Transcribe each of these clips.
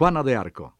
Juana de Arco.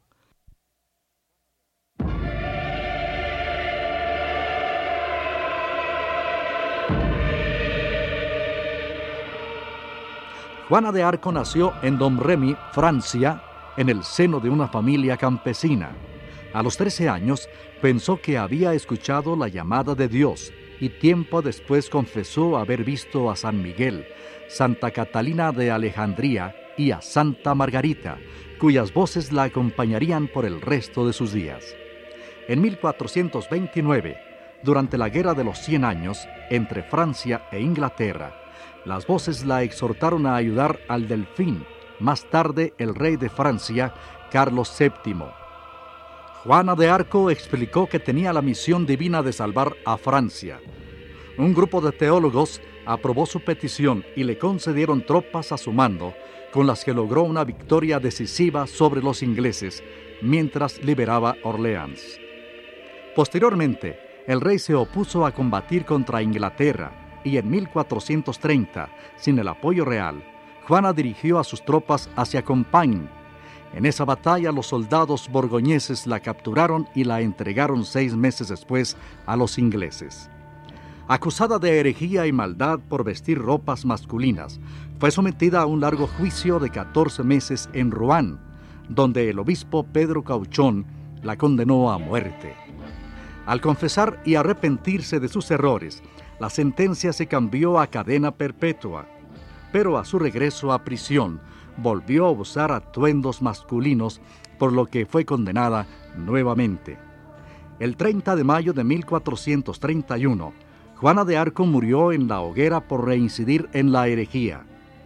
Juana de Arco nació en Domremy, Francia, en el seno de una familia campesina. A los 13 años pensó que había escuchado la llamada de Dios y tiempo después confesó haber visto a San Miguel, Santa Catalina de Alejandría y a Santa Margarita, cuyas voces la acompañarían por el resto de sus días. En 1429, durante la Guerra de los 100 Años entre Francia e Inglaterra, las voces la exhortaron a ayudar al Delfín, más tarde el rey de Francia, Carlos VII. Juana de Arco explicó que tenía la misión divina de salvar a Francia. Un grupo de teólogos aprobó su petición y le concedieron tropas a su mando, con las que logró una victoria decisiva sobre los ingleses, mientras liberaba Orleans. Posteriormente, el rey se opuso a combatir contra Inglaterra, y en 1430, sin el apoyo real, Juana dirigió a sus tropas hacia Compiègne. En esa batalla los soldados borgoñeses la capturaron y la entregaron 6 meses después a los ingleses. Acusada de herejía y maldad por vestir ropas masculinas, fue sometida a un largo juicio de 14 meses en Rouen, donde el obispo Pedro Cauchón la condenó a muerte. Al confesar y arrepentirse de sus errores, la sentencia se cambió a cadena perpetua, pero a su regreso a prisión volvió a usar atuendos masculinos, por lo que fue condenada nuevamente. El 30 de mayo de 1431, Juana de Arco murió en la hoguera por reincidir en la herejía.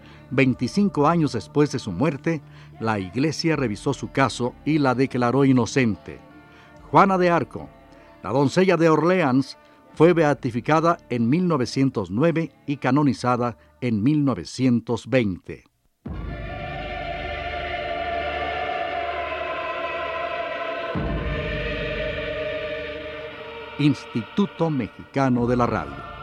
25 años después de su muerte, la Iglesia revisó su caso y la declaró inocente. Juana de Arco, la doncella de Orleans, fue beatificada en 1909 y canonizada en 1920. Instituto Mexicano de la Radio.